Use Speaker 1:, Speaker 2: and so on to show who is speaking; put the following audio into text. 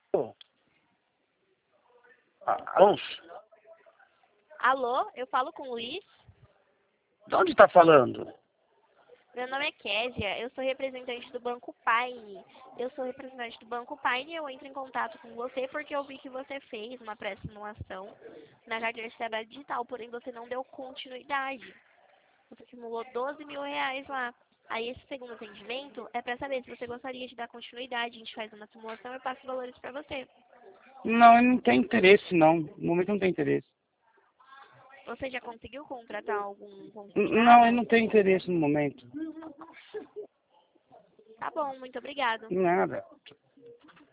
Speaker 1: Alonso,
Speaker 2: Alô, eu falo com o Luiz?
Speaker 1: de onde está falando?
Speaker 2: Meu nome é Késia, eu sou representante do Banco Paine. Eu entro em contato com você porque eu vi que você fez uma pré-simulação na carteira de trabalho digital, porém você não deu continuidade. Você simulou R$ 12.000 lá. Aí esse segundo atendimento é para saber se você gostaria de dar continuidade. A gente faz uma simulação e passa os valores para você.
Speaker 1: Não, ele não tem interesse, não. No momento não tem interesse.
Speaker 2: Você já conseguiu contratar algum
Speaker 1: Não, ele
Speaker 2: consultado?
Speaker 1: não tem interesse no momento.
Speaker 2: Tá bom, muito obrigado.
Speaker 1: Nada.